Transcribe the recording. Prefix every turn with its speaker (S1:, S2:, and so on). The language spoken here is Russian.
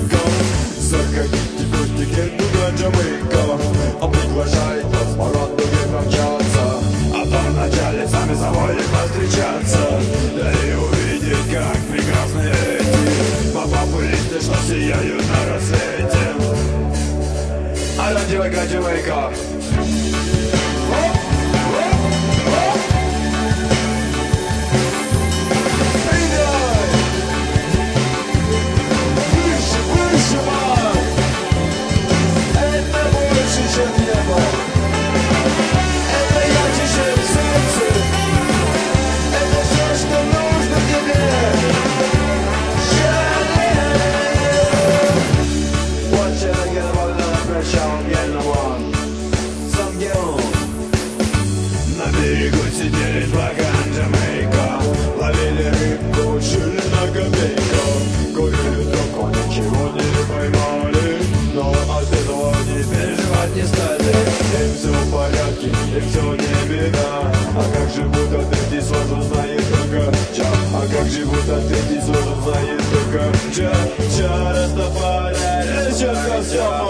S1: Заходите, гости, туда Джамайка, а приглашает вас по радуге промчаться, а то вначале сами собой повстречаться, да и увидеть, как прекрасны эти популисты, что сияют на рассвете. А да, Джамайка, Джамайка. На берегу сидели два Джамайка, ловили рыбку, жили на копейку, курили только ничего не поймали, но от этого не переживать не стали. Им все в порядке, и все не беда. А как живут ответить сложно, знает только Джа. А как живут ответить сложно, знает только Джа. Джа, Растафари, Речерка, все.